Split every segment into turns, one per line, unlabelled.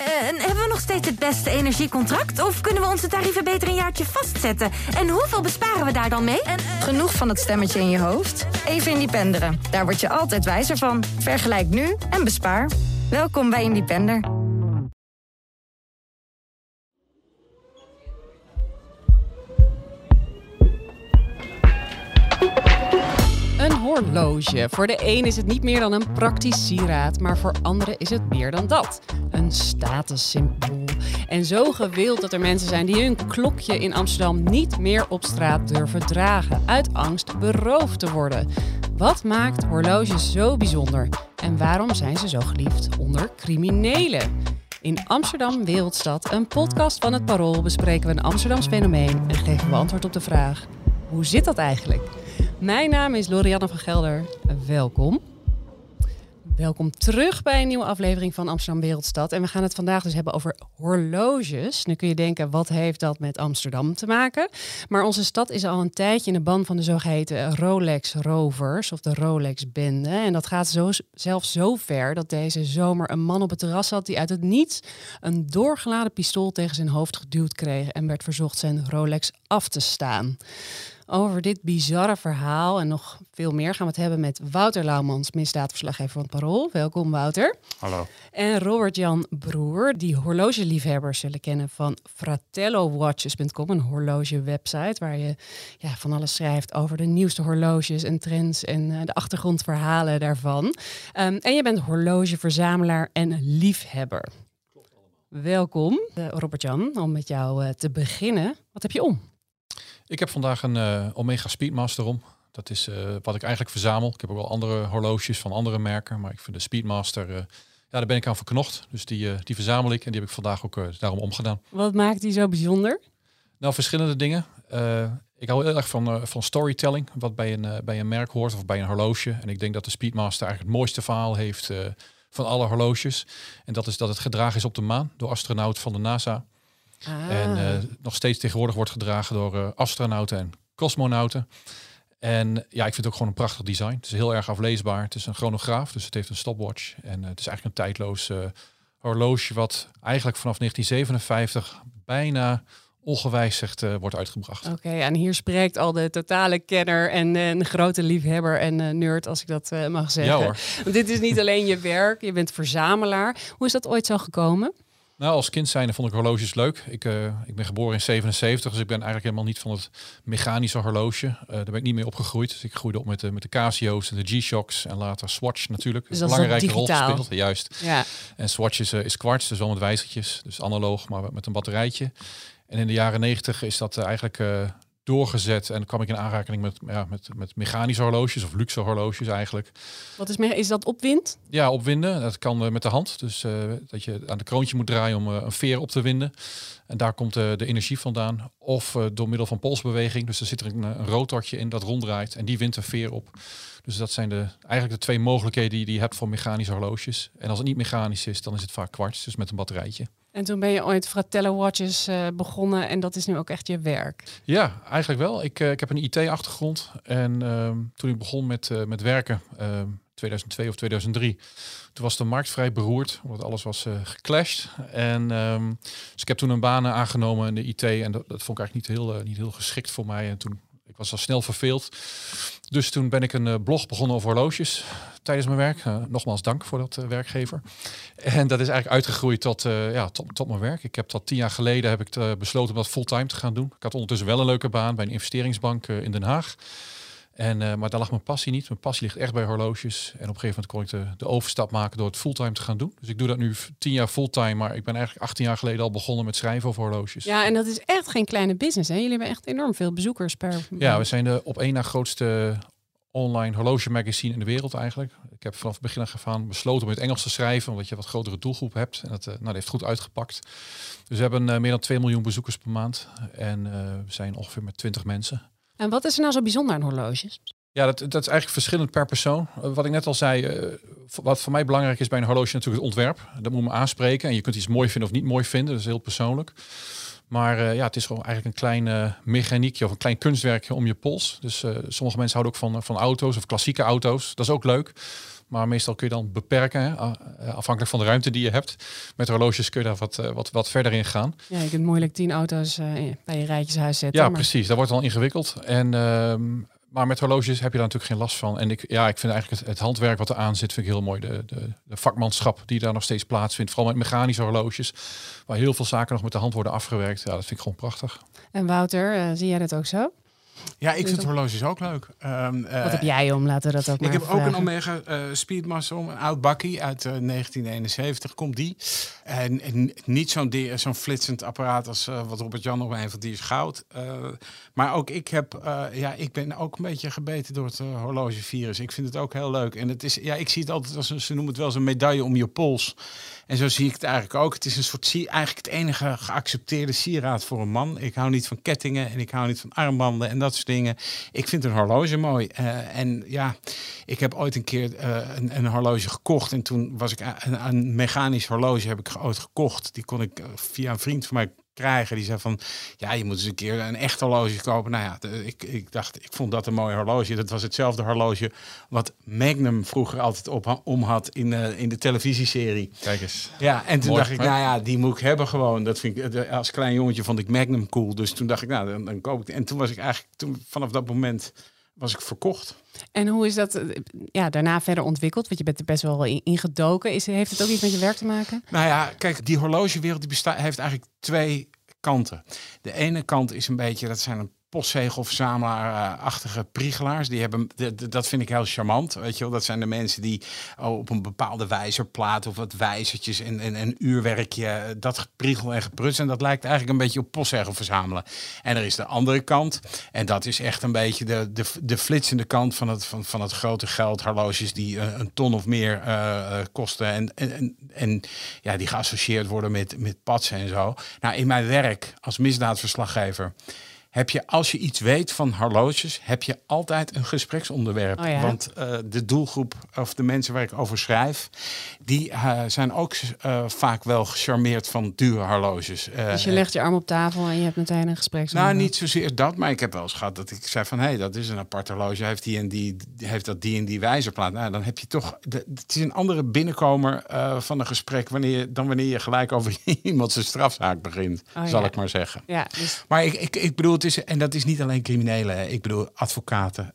En hebben we nog steeds het beste energiecontract? Of kunnen we onze tarieven beter een jaartje vastzetten? En hoeveel besparen we daar dan mee?
Genoeg van het stemmetje in je hoofd? Even Independeren. Daar word je altijd wijzer van. Vergelijk nu en bespaar. Welkom bij Independer.
Een horloge. Voor de een is het niet meer dan een praktisch sieraad, maar voor anderen is het meer dan dat. Een statussymbool. En zo gewild dat er mensen zijn die hun klokje in Amsterdam niet meer op straat durven dragen, uit angst beroofd te worden. Wat maakt horloges zo bijzonder? En waarom zijn ze zo geliefd onder criminelen? In Amsterdam Wereldstad, een podcast van Het Parool, bespreken we een Amsterdams fenomeen en geven we antwoord op de vraag: hoe zit dat eigenlijk? Mijn naam is Lorianne van Gelder. Welkom. Welkom terug bij een nieuwe aflevering van Amsterdam Wereldstad. En we gaan het vandaag dus hebben over horloges. Nu kun je denken, wat heeft dat met Amsterdam te maken? Maar onze stad is al een tijdje in de ban van de zogeheten Rolex Rovers of de Rolex-bende. En dat gaat zelfs zo ver dat deze zomer een man op het terras had die uit het niets een doorgeladen pistool tegen zijn hoofd geduwd kreeg en werd verzocht zijn Rolex af te staan. Over dit bizarre verhaal en nog veel meer gaan we het hebben met Wouter Laumans, misdaadverslaggever van het Parool. Welkom, Wouter.
Hallo.
En Robert-Jan Broer, die horlogeliefhebbers zullen kennen van fratellowatches.com, een horlogewebsite waar je van alles schrijft over de nieuwste horloges en trends en de achtergrondverhalen daarvan. En je bent horlogeverzamelaar en liefhebber.
Klopt allemaal.
Welkom, Robert-Jan, om met jou te beginnen. Wat heb je om?
Ik heb vandaag een Omega Speedmaster om. Dat is wat ik eigenlijk verzamel. Ik heb ook wel andere horloges van andere merken. Maar ik vind de Speedmaster, daar ben ik aan verknocht. Dus die verzamel ik en die heb ik vandaag ook daarom omgedaan.
Wat maakt die zo bijzonder?
Nou, verschillende dingen. Ik hou heel erg van storytelling. Wat bij een merk hoort of bij een horloge. En ik denk dat de Speedmaster eigenlijk het mooiste verhaal heeft van alle horloges. En dat is dat het gedragen is op de maan door astronauten van de NASA. En nog steeds tegenwoordig wordt gedragen door astronauten en cosmonauten. En ja, ik vind het ook gewoon een prachtig design. Het is heel erg afleesbaar. Het is een chronograaf, dus het heeft een stopwatch. En het is eigenlijk een tijdloos horloge wat eigenlijk vanaf 1957 bijna ongewijzigd wordt uitgebracht.
Oké, en hier spreekt al de totale kenner en een grote liefhebber en nerd, als ik dat mag zeggen.
Ja hoor.
Want dit is niet alleen je werk, je bent verzamelaar. Hoe is dat ooit zo gekomen?
Nou, als kind zijnde vond ik horloges leuk. Ik ben geboren in 77, dus ik ben eigenlijk helemaal niet van het mechanische horloge. Daar ben ik niet mee opgegroeid. Dus ik groeide op met de Casio's en de G-Shocks en later Swatch natuurlijk.
Dus
een
dat
belangrijke
is
rol
digitaal.
gespeeld. Juist.
Ja.
En Swatch is kwarts, dus wel met wijzertjes. Dus analoog, maar met een batterijtje. En in de jaren 90 is dat eigenlijk doorgezet. En dan kwam ik in aanraking met mechanische horloges of luxe horloges eigenlijk.
Is dat opwind?
Ja, opwinden. Dat kan met de hand. Dus dat je aan de kroontje moet draaien om een veer op te winden. En daar komt de energie vandaan. Of door middel van polsbeweging. Dus er zit er een rotortje in dat ronddraait. En die wint een veer op. Dus dat zijn eigenlijk de twee mogelijkheden die je hebt voor mechanische horloges. En als het niet mechanisch is, dan is het vaak kwarts. Dus met een batterijtje.
En toen ben je ooit Fratello Watches begonnen en dat is nu ook echt je werk.
Ja, eigenlijk wel. Ik heb een IT-achtergrond. En toen ik begon met werken, 2002 of 2003... Toen was de markt vrij beroerd, omdat alles was geclashed. En dus ik heb toen een baan aangenomen in de IT. En dat vond ik eigenlijk niet heel geschikt voor mij. En ik was al snel verveeld. Dus toen ben ik een blog begonnen over horloges tijdens mijn werk. Nogmaals dank voor dat werkgever. En dat is eigenlijk uitgegroeid tot mijn werk. Ik heb dat 10 jaar geleden heb ik besloten om dat fulltime te gaan doen. Ik had ondertussen wel een leuke baan bij een investeringsbank in Den Haag. Maar daar lag mijn passie niet. Mijn passie ligt echt bij horloges. En op een gegeven moment kon ik de overstap maken door het fulltime te gaan doen. Dus ik doe dat nu 10 jaar fulltime. Maar ik ben eigenlijk 18 jaar geleden al begonnen met schrijven over horloges.
Ja, en dat is echt geen kleine business, hè? Jullie hebben echt enorm veel bezoekers per...
Ja, we zijn de op één na grootste online horloge magazine in de wereld eigenlijk. Ik heb vanaf het begin af aan besloten om in het Engels te schrijven, omdat je wat grotere doelgroep hebt. En dat heeft goed uitgepakt. Dus we hebben meer dan 2 miljoen bezoekers per maand. En we zijn ongeveer met 20 mensen.
En wat is er nou zo bijzonder aan horloges?
Ja, dat is eigenlijk verschillend per persoon. Wat ik net al zei, wat voor mij belangrijk is bij een horloge natuurlijk het ontwerp. Dat moet me aanspreken. En je kunt iets mooi vinden of niet mooi vinden. Dat is heel persoonlijk. Maar het is gewoon eigenlijk een klein mechaniekje of een klein kunstwerkje om je pols. Dus sommige mensen houden ook van auto's of klassieke auto's. Dat is ook leuk. Maar meestal kun je dan beperken, hè, afhankelijk van de ruimte die je hebt. Met horloges kun je daar wat verder in gaan.
Ja, je kunt moeilijk 10 auto's bij je rijtjeshuis zetten.
Ja, precies. Dat wordt al ingewikkeld. Maar met horloges heb je daar natuurlijk geen last van. En ik vind eigenlijk het handwerk wat er aan zit, vind ik heel mooi. De vakmanschap die daar nog steeds plaatsvindt. Vooral met mechanische horloges, waar heel veel zaken nog met de hand worden afgewerkt. Ja, dat vind ik gewoon prachtig.
En Wouter, zie jij dat ook zo?
Ja, ik vind horloges ook leuk.
Wat heb jij om? Laten we dat ook maar
Ik heb ook
vragen.
een Omega Speedmaster, een oud bakkie uit 1971. Komt die. En niet zo'n flitsend apparaat als wat Robert-Jan nog een van die is goud. Maar ook ik ben ook een beetje gebeten door het horlogevirus. Ik vind het ook heel leuk. En het is, ik zie het altijd als ze noemen het wel eens een medaille om je pols. En zo zie ik het eigenlijk ook. Het is een soort eigenlijk het enige geaccepteerde sieraad voor een man. Ik hou niet van kettingen en ik hou niet van armbanden en dat soort dingen. Ik vind een horloge mooi. Ik heb ooit een keer een horloge gekocht. En toen was ik een mechanisch horloge heb ik ooit gekocht. Die kon ik via een vriend van mij krijgen. Die zei van, ja, je moet eens een keer een echt horloge kopen. Nou ja, ik dacht, ik vond dat een mooi horloge. Dat was hetzelfde horloge wat Magnum vroeger altijd om had in de televisieserie.
Kijk eens.
Ja, en toen
mooi,
dacht ik, nou ja, die moet ik hebben gewoon. Dat vind ik, als klein jongetje vond ik Magnum cool. Dus toen dacht ik, nou, dan koop ik die. En toen was ik eigenlijk, vanaf dat moment was ik verkocht.
En hoe is dat daarna verder ontwikkeld? Want je bent er best wel ingedoken. Heeft het ook iets met je werk te maken?
Nou ja, kijk, die horlogewereld heeft eigenlijk twee kanten. De ene kant is een beetje, dat zijn een postzegelverzamelaar-achtige priegelaars. Die hebben, dat vind ik heel charmant. Weet je wel, dat zijn de mensen die op een bepaalde wijzerplaat of wat wijzertjes en een uurwerkje, dat gepriegel en gepruts. En dat lijkt eigenlijk een beetje op postzegel verzamelen. En er is de andere kant. En dat is echt een beetje de flitsende kant van het grote geld. Horloges die een ton of meer kosten. En die geassocieerd worden met patsen en zo. Nou, in mijn werk als misdaadverslaggever heb je, als je iets weet van horloges, heb je altijd een gespreksonderwerp.
Oh ja?
Want de doelgroep of de mensen waar ik over schrijf, die zijn ook vaak wel gecharmeerd van dure horloges.
Dus je legt je arm op tafel en je hebt meteen een gesprek.
Nou, niet zozeer dat, maar ik heb wel eens gehad dat ik zei van, hé, dat is een apart horloge, heeft die en die wijzerplaat. Nou, dan heb je toch, het is een andere binnenkomer van een gesprek wanneer je gelijk over iemand zijn strafzaak begint, zal ik maar zeggen.
Ja, dus...
Maar ik bedoel, het is, en dat is niet alleen criminelen. Hè. Ik bedoel, advocaten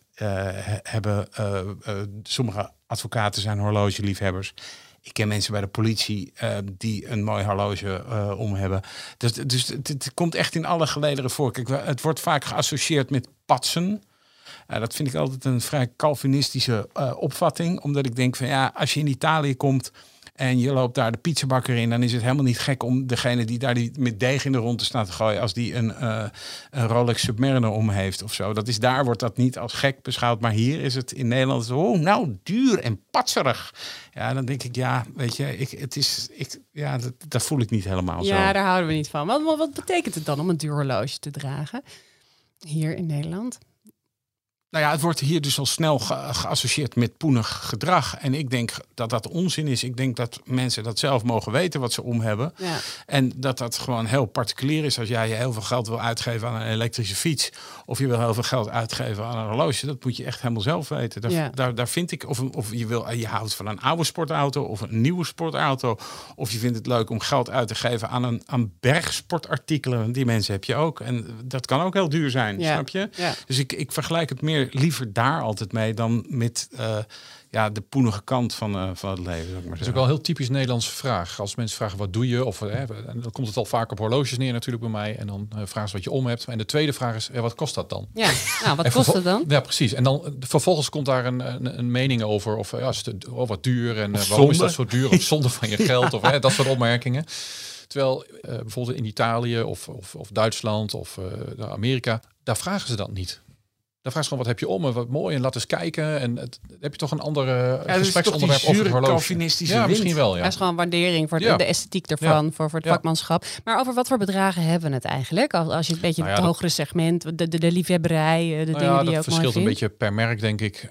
sommige advocaten zijn horlogeliefhebbers. Ik ken mensen bij de politie die een mooi horloge om hebben. Dus het komt echt in alle gelederen voor. Kijk, het wordt vaak geassocieerd met patsen. Dat vind ik altijd een vrij Calvinistische opvatting. Omdat ik denk van ja, als je in Italië komt en je loopt daar de pizzabakker in, dan is het helemaal niet gek om degene die daar met deeg in de rond te staan te gooien, als die een Rolex Submariner om heeft of zo. Daar wordt dat niet als gek beschouwd. Maar hier is het in Nederland nou duur en patserig. Ja, dan denk ik, ja, weet je, dat voel ik niet helemaal zo.
Ja, daar houden we niet van. Wat betekent het dan om een duur horloge te dragen hier in Nederland?
Nou ja, het wordt hier dus al snel geassocieerd met poenig gedrag. En ik denk dat dat onzin is. Ik denk dat mensen dat zelf mogen weten wat ze om hebben. Ja. En dat gewoon heel particulier is. Als jij je heel veel geld wil uitgeven aan een elektrische fiets, of je wil heel veel geld uitgeven aan een horloge, dat moet je echt helemaal zelf weten. Daar vind ik, of je houdt van een oude sportauto of een nieuwe sportauto, of je vindt het leuk om geld uit te geven aan bergsportartikelen. Die mensen heb je ook. En dat kan ook heel duur zijn, snap je? Ja. Dus ik vergelijk het meer liever daar altijd mee dan met de poenige kant van het leven.
Dat is ook wel een heel typisch Nederlandse vraag. Als mensen vragen wat doe je, of dan komt het al vaak op horloges neer natuurlijk bij mij. En dan vragen ze wat je om hebt. En de tweede vraag is, wat kost dat dan?
Ja, nou, wat kost het dan?
Ja, precies. En dan vervolgens komt daar een mening over. Of wat duur en waarom is dat zo duur? Of zonde van je geld. Of dat soort opmerkingen. Terwijl bijvoorbeeld in Italië of Duitsland of Amerika, daar vragen ze dat niet. Dan vraag je gewoon, wat heb je om en wat mooi en laat eens kijken. En heb je toch een andere gespreksonderwerp over het horloge.
Calvinistische
misschien wel, ja.
Er is gewoon waardering voor de esthetiek ervan, voor het vakmanschap. Maar over wat voor bedragen hebben we het eigenlijk? Als je een beetje het hogere segment, de liefhebberij, dingen die je ook mooi vindt. Dat
verschilt een beetje per merk, denk ik.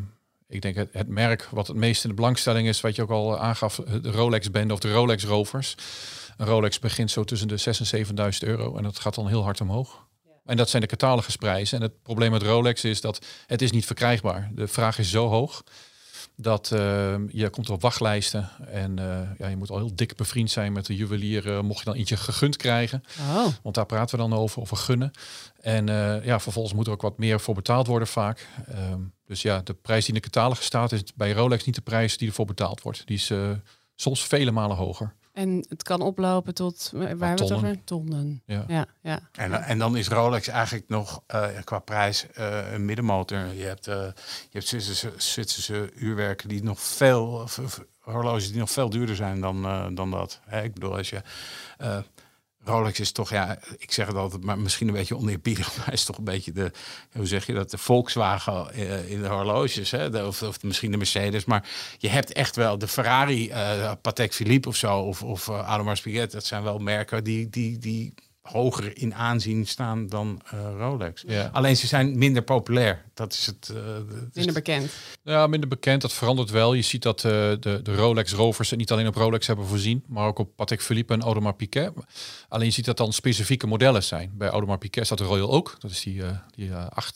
Ik denk het merk wat het meest in de belangstelling is, wat je ook al aangaf, de Rolex-bende of de Rolex-rovers. Een Rolex begint zo tussen de 6.000 en 7.000 euro en dat gaat dan heel hard omhoog. En dat zijn de catalogusprijzen. En het probleem met Rolex is dat het is niet verkrijgbaar. De vraag is zo hoog. dat je komt op wachtlijsten. En je moet al heel dik bevriend zijn met de juwelier. Mocht je dan eentje gegund krijgen.
Oh.
Want daar praten we dan over gunnen. En vervolgens moet er ook wat meer voor betaald worden vaak. Dus ja, de prijs die in de catalogus staat is bij Rolex niet de prijs die ervoor betaald wordt. Die is soms vele malen hoger.
En het kan oplopen tot waar we het over tonnen.
Ja.
En dan is Rolex eigenlijk nog qua prijs een middenmotor. Je hebt Zwitserse uurwerken die nog veel horloges die nog veel duurder zijn dan dat. Ik bedoel, als je Rolex is toch, ik zeg het altijd, maar misschien een beetje oneerbiedig, maar is toch een beetje de Volkswagen in de horloges, hè? Of misschien de Mercedes, maar je hebt echt wel de Ferrari, Patek Philippe of zo, of Audemars Piguet, dat zijn wel merken die hoger in aanzien staan dan Rolex.
Ja.
Alleen ze zijn minder populair. Dat is het.
Minder bekend.
Ja, minder bekend. Dat verandert wel. Je ziet dat de Rolex rovers het niet alleen op Rolex hebben voorzien, maar ook op Patek Philippe en Audemars Piguet. Alleen je ziet dat dan specifieke modellen zijn. Bij Audemars Piguet staat de Royal Oak. Dat is die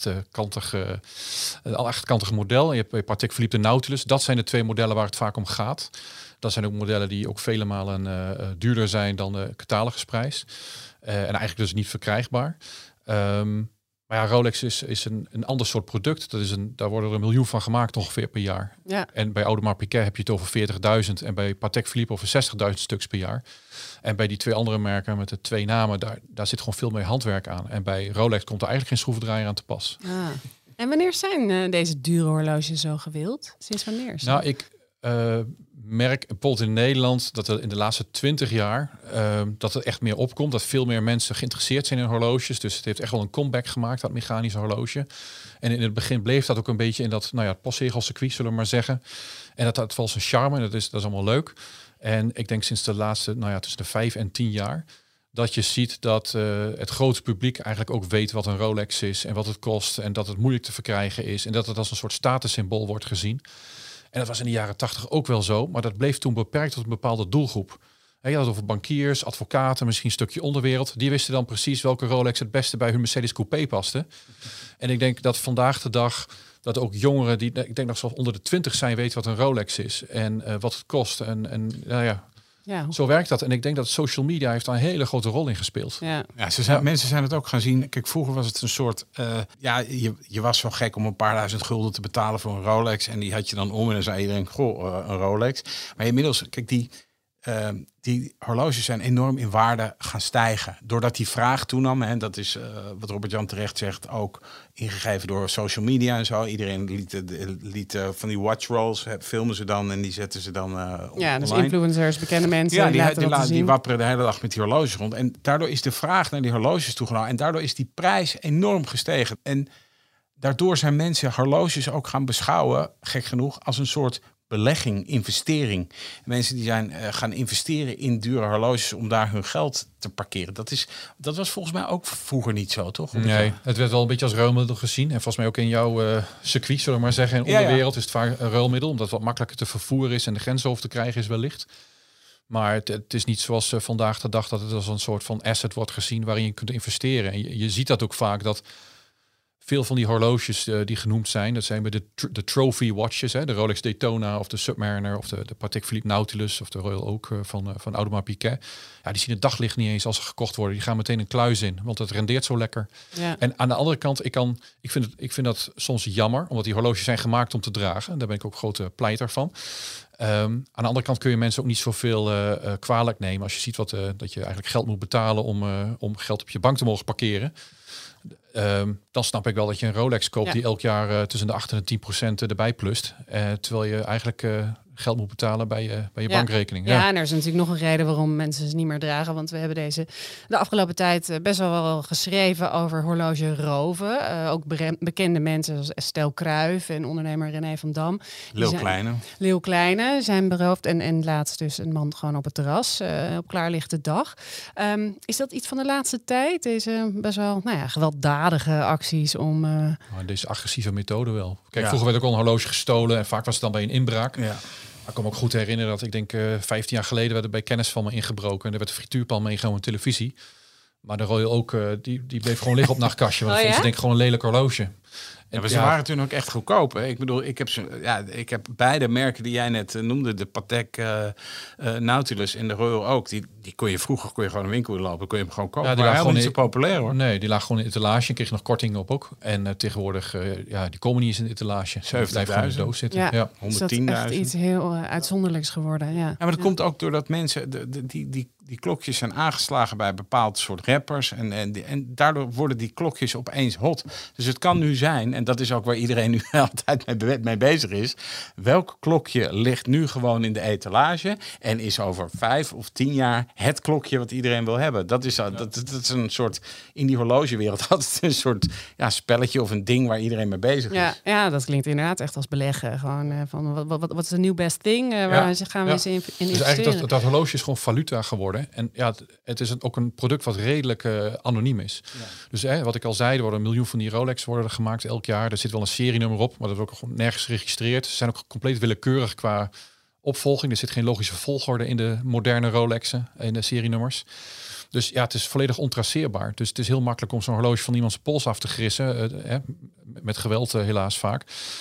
achtkantige model. En je hebt bij Patek Philippe de Nautilus. Dat zijn de twee modellen waar het vaak om gaat. Dat zijn ook modellen die ook vele malen duurder zijn dan de catalogusprijs. En eigenlijk dus niet verkrijgbaar. Maar ja, Rolex is een ander soort product. Daar worden er 1 miljoen van gemaakt ongeveer per jaar. Ja. En bij Audemars Piguet heb je het over 40.000 en bij Patek Philippe over 60.000 stuks per jaar. En bij die twee andere merken met de twee namen, daar zit gewoon veel meer handwerk aan. En bij Rolex komt er eigenlijk geen schroevendraaier aan te pas.
Ah. En wanneer zijn deze dure horloges zo gewild? Sinds wanneer?
Nou, ik merk bijvoorbeeld in Nederland dat er in de laatste 20 jaar dat er echt meer opkomt. Dat veel meer mensen geïnteresseerd zijn in horloges. Dus het heeft echt wel een comeback gemaakt, dat mechanische horloge. En in het begin bleef dat ook een beetje in dat postzegelcircuit, zullen we maar zeggen. En dat was een charme, dat is allemaal leuk. En ik denk sinds de laatste, tussen de 5 en 10 jaar, dat je ziet dat het grote publiek eigenlijk ook weet wat een Rolex is en wat het kost. En dat het moeilijk te verkrijgen is. En dat het als een soort statussymbool wordt gezien. En dat was in de jaren 80 ook wel zo, maar dat bleef toen beperkt tot een bepaalde doelgroep. Je had het over bankiers, advocaten, misschien een stukje onderwereld. Die wisten dan precies welke Rolex het beste bij hun Mercedes Coupé paste. En ik denk dat vandaag de dag dat ook jongeren die, ik denk dat ze onder de 20 zijn, weten wat een Rolex is en wat het kost. Ja, zo werkt dat. En ik denk dat social media heeft daar een hele grote rol in gespeeld.
Mensen zijn het ook gaan zien. Kijk, vroeger was het een soort... je was zo gek om een paar duizend gulden te betalen voor een Rolex. En die had je dan om en dan zei iedereen, een Rolex. Maar inmiddels, kijk, die horloges zijn enorm in waarde gaan stijgen. Doordat die vraag toenam, en dat is wat Robert-Jan terecht zegt, ook ingegeven door social media en zo. Iedereen liet van die watch rolls, filmen ze dan en die zetten ze dan
online. Dus influencers, bekende mensen.
Die wapperen de hele dag met die horloges rond. En daardoor is de vraag naar die horloges toegenomen. En daardoor is die prijs enorm gestegen. En daardoor zijn mensen horloges ook gaan beschouwen, gek genoeg, als een soort belegging, investering. Mensen die zijn gaan investeren in dure horloges om daar hun geld te parkeren. Dat was volgens mij ook vroeger niet zo, toch?
Nee, het werd wel een beetje als ruilmiddel gezien. En volgens mij ook in jouw circuit, zullen we maar zeggen. In de onderwereld is het vaak een ruilmiddel, omdat het wat makkelijker te vervoeren is en de grens over te krijgen is wellicht. Maar het is niet zoals vandaag de dag dat het als een soort van asset wordt gezien waarin je kunt investeren. En je ziet dat ook vaak dat veel van die horloges die genoemd zijn, dat zijn bij de trophy watches, de Rolex Daytona of de Submariner of de Patek Philippe Nautilus of de Royal Oak van Audemars Piguet. Ja, die zien het daglicht niet eens als ze gekocht worden. Die gaan meteen een kluis in, want het rendeert zo lekker. Ja. En aan de andere kant, ik vind dat soms jammer, omdat die horloges zijn gemaakt om te dragen. Daar ben ik ook grote pleiter van. Aan de andere kant kun je mensen ook niet zoveel kwalijk nemen als je ziet dat je eigenlijk geld moet betalen om geld op je bank te mogen parkeren. Dan snap ik wel dat je een Rolex koopt die elk jaar tussen de 8 en de 10% erbij plust. Terwijl je eigenlijk geld moet betalen bij je bankrekening.
Ja, en er is natuurlijk nog een reden waarom mensen ze niet meer dragen. Want we hebben de afgelopen tijd best wel geschreven over horloge roven. Ook bekende mensen zoals Estelle Kruijf en ondernemer René van Dam. Leeuw Kleine zijn beroofd. En laatst dus een man gewoon op het terras op klaarlichte dag. Is dat iets van de laatste tijd? Deze best wel gewelddadige acties om...
Deze agressieve methode wel. Kijk, vroeger werd ook al een horloge gestolen en vaak was het dan bij een inbraak. Ja. Ik kan me ook goed herinneren dat ik denk 15 jaar geleden werd er bij kennis van me ingebroken. En er werd een frituurpan meegenomen televisie. Maar de Royal Oak, die bleef gewoon liggen op nachtkastje. Want vond ze denk ik gewoon een lelijk horloge. En
maar ze waren toen ook echt goedkoop. Hè? Ik bedoel, ik heb beide merken die jij net noemde, de Patek Nautilus en de Royal Oak. Die kon je vroeger gewoon een winkel lopen, kon je hem gewoon kopen.
Ja, die
waren
lagen
helemaal niet zo populair hoor.
Nee, die lagen gewoon in etalage. En kreeg je nog korting op ook. En tegenwoordig, die komen niet eens in de etalage. 70.000 gewoon in de doos zitten.
Ja.
110.000.
Is dat echt iets heel uitzonderlijks geworden. Ja,
maar dat komt ook doordat mensen die klokjes zijn aangeslagen bij bepaald soort rappers. En daardoor worden die klokjes opeens hot. Dus het kan nu zijn, en dat is ook waar iedereen nu altijd mee bezig is. Welk klokje ligt nu gewoon in de etalage en is over 5 of 10 jaar het klokje wat iedereen wil hebben? Dat is een soort, in die horlogewereld altijd een soort spelletje of een ding waar iedereen mee bezig is.
Ja, dat klinkt inderdaad echt als beleggen. Gewoon van wat is de new best thing? Waar gaan we eens in investeren?
Dus eigenlijk dat horloge is gewoon valuta geworden. En het is ook een product wat redelijk anoniem is. Ja. Dus wat ik al zei, er worden 1 miljoen van die Rolex worden gemaakt elk jaar. Er zit wel een serienummer op, maar dat wordt ook gewoon nergens geregistreerd. Ze zijn ook compleet willekeurig qua opvolging. Er zit geen logische volgorde in de moderne Rolexen, in de serienummers. Dus het is volledig ontraceerbaar. Dus het is heel makkelijk om zo'n horloge van iemands pols af te grissen. Met geweld helaas vaak.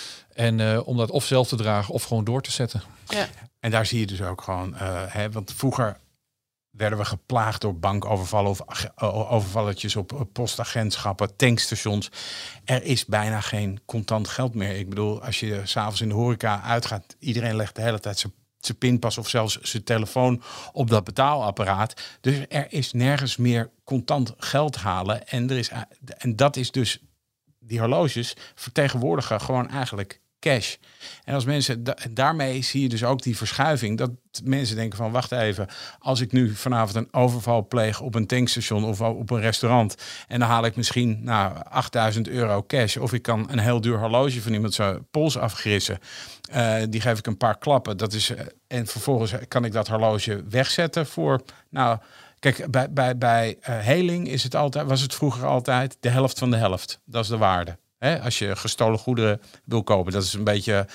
En om dat of zelf te dragen of gewoon door te zetten.
Ja. En daar zie je dus ook gewoon, want vroeger werden we geplaagd door bankovervallen of overvalletjes op postagentschappen, tankstations. Er is bijna geen contant geld meer. Ik bedoel, als je 's avonds in de horeca uitgaat, iedereen legt de hele tijd zijn pinpas of zelfs zijn telefoon op dat betaalapparaat. Dus er is nergens meer contant geld halen. En dat is dus, die horloges vertegenwoordigen gewoon eigenlijk cash. En als mensen daarmee zie je dus ook die verschuiving dat mensen denken van wacht even, als ik nu vanavond een overval pleeg op een tankstation of op een restaurant en dan haal ik misschien €8.000 cash of ik kan een heel duur horloge van iemand zijn pols afgrissen. Die geef ik een paar klappen. Dat is en vervolgens kan ik dat horloge wegzetten voor kijk, bij heling was het vroeger altijd de helft van de helft. Dat is de waarde. Als je gestolen goederen wil kopen. Dat is een beetje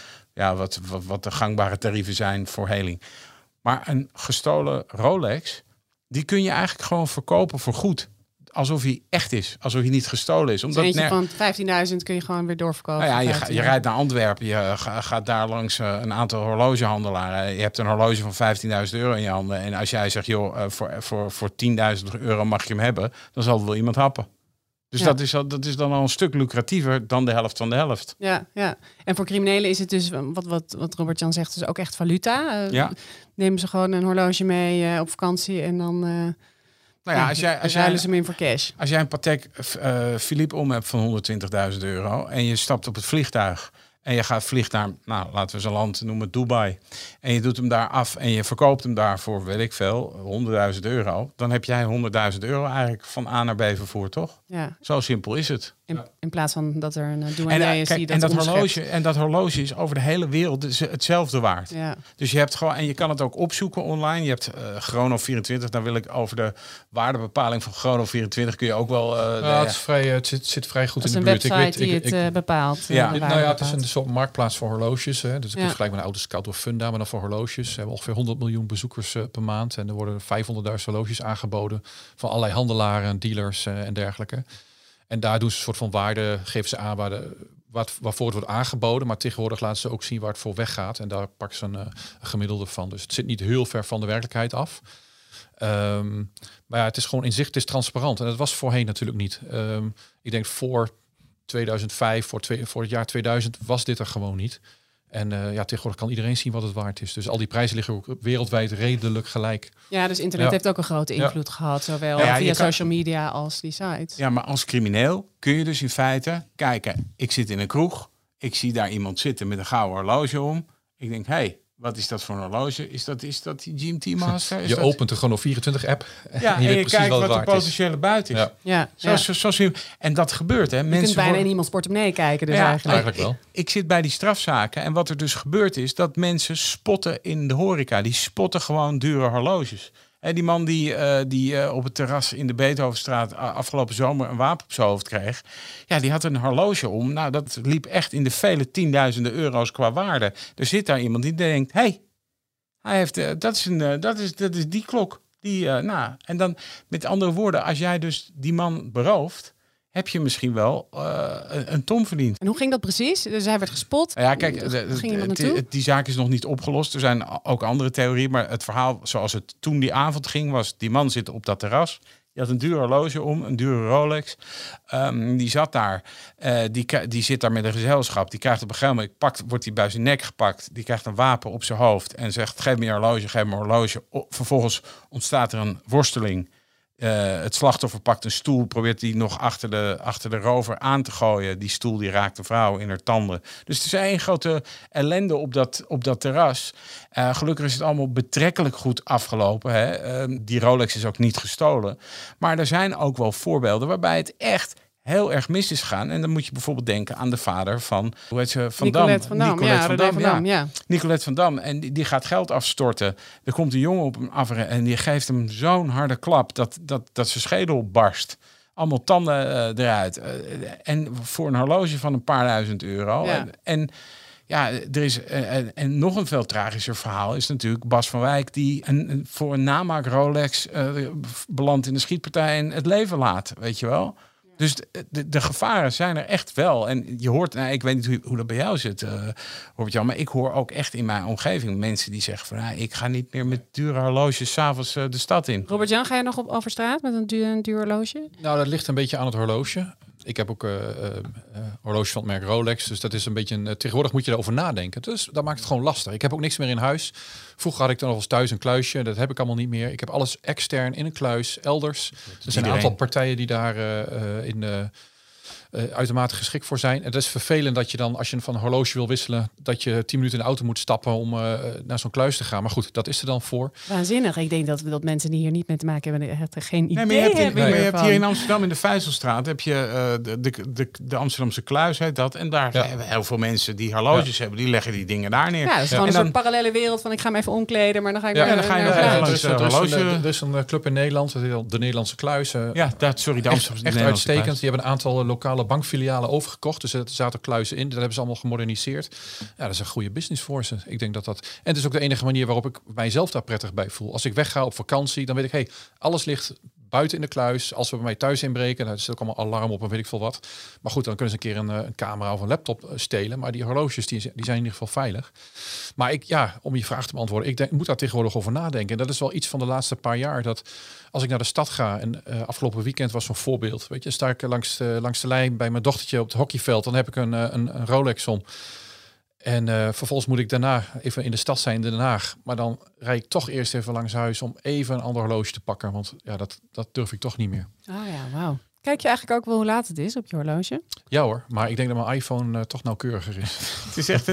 wat de gangbare tarieven zijn voor heling. Maar een gestolen Rolex, die kun je eigenlijk gewoon verkopen voor goed. Alsof hij echt is. Alsof hij niet gestolen is.
Omdat eentje van 15.000 kun je gewoon weer doorverkopen.
Je rijdt naar Antwerpen. Je gaat daar langs een aantal horlogehandelaren. Je hebt een horloge van €15.000 in je handen. En als jij zegt, joh, voor €10.000 mag je hem hebben. Dan zal er wel iemand happen. Dus dat is dan al een stuk lucratiever dan de helft van de helft.
Ja. En voor criminelen is het dus, wat Robert-Jan zegt, dus ook echt valuta. Nemen ze gewoon een horloge mee op vakantie en dan als jij ruilen ze hem in voor cash.
Als jij een Patek Philippe om hebt van €120.000 en je stapt op het vliegtuig en je vliegt naar, laten we zijn land noemen, Dubai. En je doet hem daar af en je verkoopt hem daar voor, weet ik veel, €100.000. Dan heb jij €100.000 eigenlijk van A naar B vervoerd, toch? Ja. Zo simpel is het.
In plaats van dat er een douanier is die
dat horloge is over de hele wereld hetzelfde waard. Ja. Dus je hebt gewoon, en je kan het ook opzoeken online. Je hebt Chrono24, dan wil ik over de waardebepaling van Chrono24 kun je ook wel...
het zit vrij goed in de
buurt.
Dat
is een website die het bepaalt.
Het is een soort marktplaats voor horloges. Hè. Dus ik vergelijk met een Autoscout of Funda, maar dan voor horloges. We hebben ongeveer 100 miljoen bezoekers per maand. En er worden 500.000 horloges aangeboden van allerlei handelaren, dealers en dergelijke. En daar doen ze een soort van waarde, geven ze aan waarvoor het wordt aangeboden. Maar tegenwoordig laten ze ook zien waar het voor weggaat. En daar pakken ze een gemiddelde van. Dus het zit niet heel ver van de werkelijkheid af. Maar het is gewoon in zicht, het is transparant. En dat was voorheen natuurlijk niet. Ik denk voor 2005, voor het jaar 2000 was dit er gewoon niet. En tegenwoordig kan iedereen zien wat het waard is. Dus al die prijzen liggen ook wereldwijd redelijk gelijk.
Ja, dus internet heeft ook een grote invloed gehad. Zowel via social media als die sites.
Ja, maar als crimineel kun je dus in feite kijken. Ik zit in een kroeg. Ik zie daar iemand zitten met een gouden horloge om. Ik denk, wat is dat voor een horloge? Is dat die GMT Master?
Opent de Chrono24-app.
Ja, en je kijkt wat de potentiële buit is. Zo, en dat gebeurt. Hè.
Je kunt bijna in iemands portemonnee kijken. Dus
eigenlijk wel.
Ik zit bij die strafzaken. En wat er dus gebeurt is dat mensen spotten in de horeca. Die spotten gewoon dure horloges. En die man die op het terras in de Beethovenstraat afgelopen zomer een wapen op zijn hoofd kreeg. Ja, die had een horloge om. Nou, dat liep echt in de vele tienduizenden euro's qua waarde. Er zit daar iemand die denkt, hij heeft, dat is die klok. En dan met andere woorden, als jij dus die man berooft heb je misschien wel een ton verdiend.
En hoe ging dat precies? Dus hij werd gespot.
Ja, kijk,
Ging iemand naartoe?
die zaak is nog niet opgelost. Er zijn ook andere theorieën, maar het verhaal zoals het toen die avond ging was, die man zit op dat terras. Die had een duur horloge om, een dure Rolex. Die zat daar. Die zit daar met een gezelschap. Die krijgt op een gegeven moment, wordt hij bij zijn nek gepakt. Die krijgt een wapen op zijn hoofd en zegt, geef me je horloge, geef me een horloge. Vervolgens ontstaat er een worsteling. Het slachtoffer pakt een stoel, probeert die nog achter de rover aan te gooien. Die stoel die raakt de vrouw in haar tanden. Dus er is één grote ellende op dat terras. Gelukkig is het allemaal betrekkelijk goed afgelopen. Hè? Die Rolex is ook niet gestolen. Maar er zijn ook wel voorbeelden waarbij het echt heel erg mis is gegaan. En dan moet je bijvoorbeeld denken aan de vader van, hoe heet ze?
Nicolette Van Dam.
Nicolette Van Dam. En die gaat geld afstorten. Er komt een jongen op hem af en die geeft hem zo'n harde klap dat zijn schedel barst. Allemaal tanden eruit. En voor een horloge van een paar duizend euro.
Ja.
En ja, er is en nog een veel tragischer verhaal is natuurlijk Bas van Wijk die voor een namaak Rolex belandt in de schietpartij en het leven laat, weet je wel. Dus de gevaren zijn er echt wel. En je hoort, ik weet niet hoe dat bij jou zit, Robert-Jan, maar ik hoor ook echt in mijn omgeving mensen die zeggen van, ik ga niet meer met dure horloges 's avonds de stad in.
Robert-Jan, ga je nog over straat met een duur horloge?
Nou, dat ligt een beetje aan het horloge. Ik heb ook horloge van het merk Rolex. Dus dat is een beetje tegenwoordig moet je erover nadenken. Dus dat maakt het gewoon lastig. Ik heb ook niks meer in huis. Vroeger had ik dan nog eens thuis een kluisje. Dat heb ik allemaal niet meer. Ik heb alles extern in een kluis, elders. Er zijn een aantal partijen die daar uitermate geschikt voor zijn. En het is vervelend dat je dan, als je van een horloge wil wisselen, dat je 10 minuten in de auto moet stappen om naar zo'n kluis te gaan. Maar goed, dat is er dan voor.
Waanzinnig. Ik denk dat mensen die hier niet mee te maken hebben, echt geen idee
maar je hebt hier in
van.
Amsterdam in de Vijzelstraat heb je de Amsterdamse kluis, heet dat. En daar hebben heel veel mensen die horloges hebben, die leggen die dingen daar neer.
Ja, dat is gewoon een soort parallele wereld van ik ga me even omkleden, maar dan ga ik
Er is een club in Nederland, de Nederlandse kluis.
De Amsterdamse
echt uitstekend. Die hebben een aantal lokale bankfilialen overgekocht. Dus er zaten kluizen in. Dat hebben ze allemaal gemoderniseerd. Ja, dat is een goede business voor ze. Ik denk dat. En het is ook de enige manier waarop ik mijzelf daar prettig bij voel. Als ik wegga op vakantie, dan weet ik, alles ligt buiten in de kluis. Als we bij mij thuis inbreken, dan zit ook allemaal alarm op en weet ik veel wat. Maar goed, dan kunnen ze een keer een camera of een laptop stelen. Maar die horloges, die zijn in ieder geval veilig. Maar om je vraag te beantwoorden, ik moet daar tegenwoordig over nadenken. En dat is wel iets van de laatste paar jaar. Dat als ik naar de stad ga, en afgelopen weekend was zo'n voorbeeld. Weet je, sta ik langs de lijn bij mijn dochtertje op het hockeyveld. Dan heb ik een Rolex om. En vervolgens moet ik daarna even in de stad zijn in Den Haag. Maar dan rijd ik toch eerst even langs huis om even een ander horloge te pakken. Want ja, dat durf ik toch niet meer.
Oh ja, wauw. Kijk je eigenlijk ook wel hoe laat het is op je horloge?
Ja hoor, maar ik denk dat mijn iPhone toch nauwkeuriger is.
Het is echt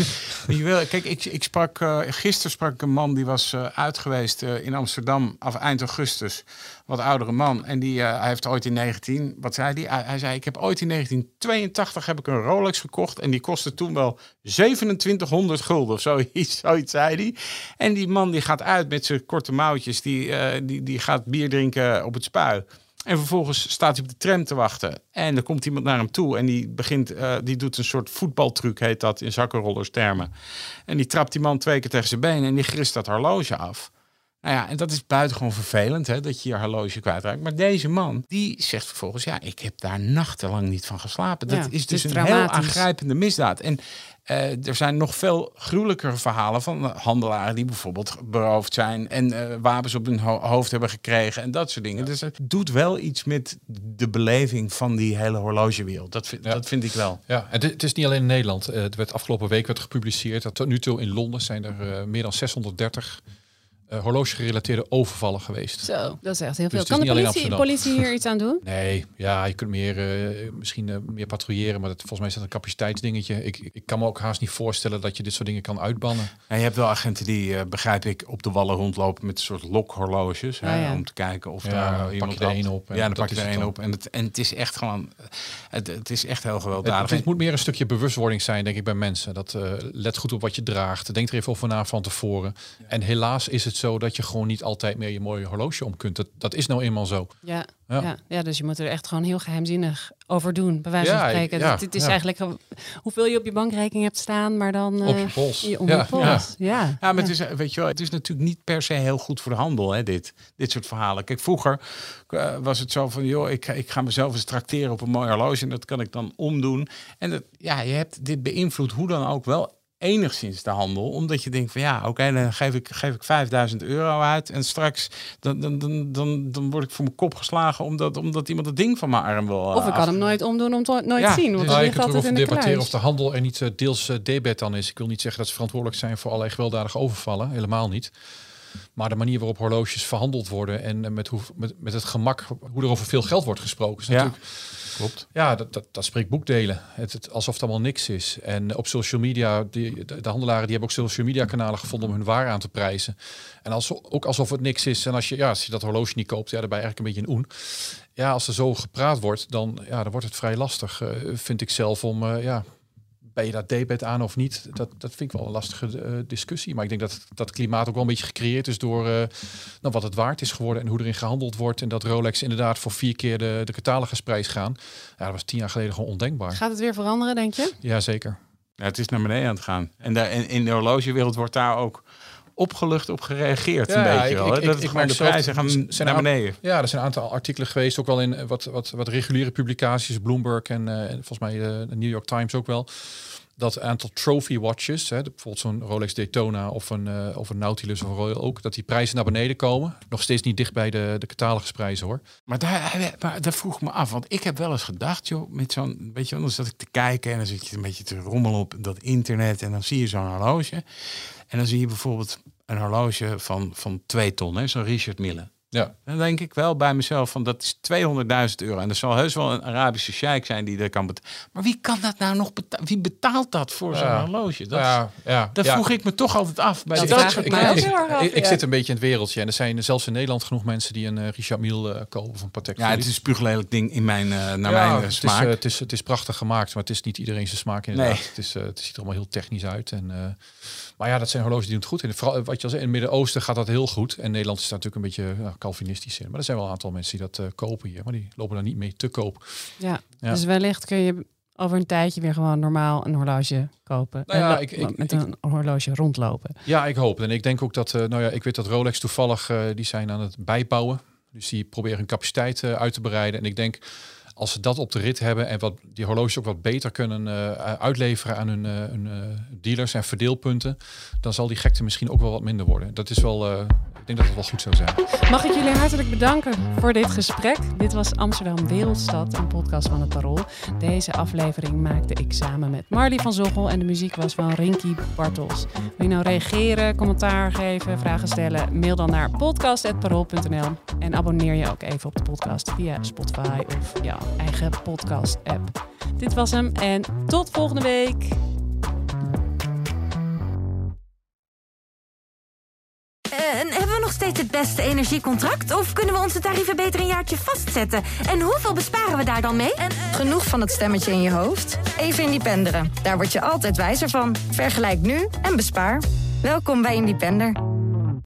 gisteren sprak ik een man die was uit geweest in Amsterdam eind augustus. Wat oudere man. En hij heeft ooit in wat zei hij? Hij zei, ik heb ooit in 1982 heb ik een Rolex gekocht. En die kostte toen wel 2700 gulden of zoiets zei hij. En die man die gaat uit met zijn korte mouwtjes. Die gaat bier drinken op het Spui. En vervolgens staat hij op de tram te wachten. En er komt iemand naar hem toe. En die doet een soort voetbaltruc, heet dat in zakkenrollers termen. En die trapt die man 2 keer tegen zijn benen. En die grist dat horloge af. Nou ja, en dat is buitengewoon vervelend, hè, dat je je horloge kwijtraakt. Maar deze man, die zegt vervolgens, ik heb daar nachtenlang niet van geslapen. Dat is dus een heel aangrijpende misdaad. En er zijn nog veel gruwelijkere verhalen van handelaren die bijvoorbeeld beroofd zijn en wapens op hun hoofd hebben gekregen en dat soort dingen. Dus het doet wel iets met de beleving van die hele horlogewereld. Dat vind ik wel.
Ja, en het is niet alleen in Nederland. Het werd afgelopen week gepubliceerd dat tot nu toe in Londen zijn er meer dan 630 horloge-gerelateerde overvallen geweest.
Zo, dat is echt heel veel.
Dus
kan de politie hier iets aan doen?
Nee, ja, je kunt misschien meer patrouilleren, maar volgens mij is dat een capaciteitsdingetje. Ik kan me ook haast niet voorstellen dat je dit soort dingen kan uitbannen.
Ja, je hebt wel agenten die, begrijp ik, op de wallen rondlopen met een soort lokhorloges. Om te kijken of daar iemand
pak je er één op.
Ja, dan pak je er één op. En het is echt gewoon, het is echt heel gewelddadig.
Het moet meer een stukje bewustwording zijn, denk ik, bij mensen. Dat let goed op wat je draagt. Denk er even over na van tevoren. Ja. En helaas is het zo dat je gewoon niet altijd meer je mooie horloge om kunt. Dat is nou eenmaal zo.
Ja, dus je moet er echt gewoon heel geheimzinnig over doen, bij wijze van spreken. Het is eigenlijk hoeveel je op je bankrekening hebt staan, maar dan
op je pols.
Je pols. Ja,
maar het is, weet je wel, het is natuurlijk niet per se heel goed voor de handel, hè, dit soort verhalen. Kijk, vroeger was het zo van, joh, ik ga mezelf eens trakteren op een mooi horloge en dat kan ik dan omdoen. En je hebt dit beïnvloed hoe dan ook wel enigszins de handel, omdat je denkt van dan geef ik €5.000 uit en straks dan word ik voor mijn kop geslagen omdat iemand het ding van mijn arm wil.
Of ik kan hem nooit omdoen om het nooit te zien. Want
je
ligt
kunt
altijd
erover
in de
debatteren
kluis.
of de handel er niet deels debet dan is. Ik wil niet zeggen dat ze verantwoordelijk zijn voor allerlei gewelddadige overvallen, helemaal niet. Maar de manier waarop horloges verhandeld worden en met het gemak, hoe er over veel geld wordt gesproken, is natuurlijk.
Klopt.
Ja, dat spreekt boekdelen. Alsof het allemaal niks is. En op social media, de handelaren die hebben ook social media kanalen gevonden om hun waar aan te prijzen. En ook alsof het niks is. En als je dat horloge niet koopt, dan ben je eigenlijk een beetje een oen. Ja, als er zo gepraat wordt, dan wordt het vrij lastig, vind ik zelf, om ben je daar debet aan of niet? Dat vind ik wel een lastige discussie. Maar ik denk dat dat klimaat ook wel een beetje gecreëerd is door wat het waard is geworden en hoe erin gehandeld wordt. En dat Rolex inderdaad voor 4 keer de catalogusprijs gaan. Ja, dat was 10 jaar geleden gewoon ondenkbaar.
Gaat het weer veranderen, denk je?
Ja, zeker.
Ja, het is naar beneden aan het gaan. En in de horlogewereld wordt daar ook opgelucht op gereregeerd, een beetje wel. De prijzen gaan naar beneden.
Ja, er zijn een aantal artikelen geweest, ook wel in wat reguliere publicaties, Bloomberg en volgens mij de New York Times ook wel. Dat aantal trophy watches, bijvoorbeeld zo'n Rolex Daytona of een Nautilus of een Royal Oak, dat die prijzen naar beneden komen. Nog steeds niet dicht bij de catalogusprijzen, hoor.
Maar daar vroeg ik me af, want ik heb wel eens gedacht, joh, met zo'n, weet je wel, dan zat ik te kijken en dan zit je een beetje te rommelen op dat internet en dan zie je zo'n horloge. En dan zie je bijvoorbeeld een horloge van 2 ton, zo'n Richard Mille.
Ja.
Dan denk ik wel bij mezelf van dat is €200.000. En er zal heus wel een Arabische sheik zijn die dat kan betalen. Maar wie kan dat nou nog betalen? Wie betaalt dat voor zo'n horloge? Dat vroeg ik me toch altijd af. Bij
ik zit een beetje in het wereldje. En er zijn zelfs in Nederland genoeg mensen die een Richard Mille kopen van Patek Philippe.
Ja, het is een spuuglelijk ding in mijn smaak.
Het is prachtig gemaakt, maar het is niet iedereen zijn smaak inderdaad. Nee. Het ziet er allemaal heel technisch uit. Maar ja, dat zijn horloges die doen het goed. En vooral, wat je al zei, in het Midden-Oosten gaat dat heel goed. En Nederland is daar natuurlijk een beetje Calvinistisch in. Maar er zijn wel een aantal mensen die dat kopen hier. Maar die lopen daar niet mee te koop.
Ja, dus wellicht kun je over een tijdje weer gewoon normaal een horloge kopen. Met een horloge rondlopen.
Ja, ik hoop. En ik denk ook dat, ik weet dat Rolex toevallig, die zijn aan het bijbouwen. Dus die proberen hun capaciteit uit te breiden. En ik denk, als ze dat op de rit hebben en die horloges ook wat beter kunnen uitleveren aan hun dealers en verdeelpunten, dan zal die gekte misschien ook wel wat minder worden. Dat is wel, ik denk dat het wel goed zou zijn.
Mag ik jullie hartelijk bedanken voor dit gesprek. Dit was Amsterdam Wereldstad, een podcast van het Parool. Deze aflevering maakte ik samen met Marley van Zoggel en de muziek was van Rinky Bartels. Wil je nou reageren, commentaar geven, vragen stellen? Mail dan naar podcast@parool.nl en abonneer je ook even op de podcast via Spotify of jouw eigen podcast-app. Dit was hem en tot volgende week.
En hebben we nog steeds het beste energiecontract? Of kunnen we onze tarieven beter een jaartje vastzetten? En hoeveel besparen we daar dan mee?
Genoeg van het stemmetje in je hoofd? Even Independeren. Daar word je altijd wijzer van. Vergelijk nu en bespaar. Welkom bij Independer.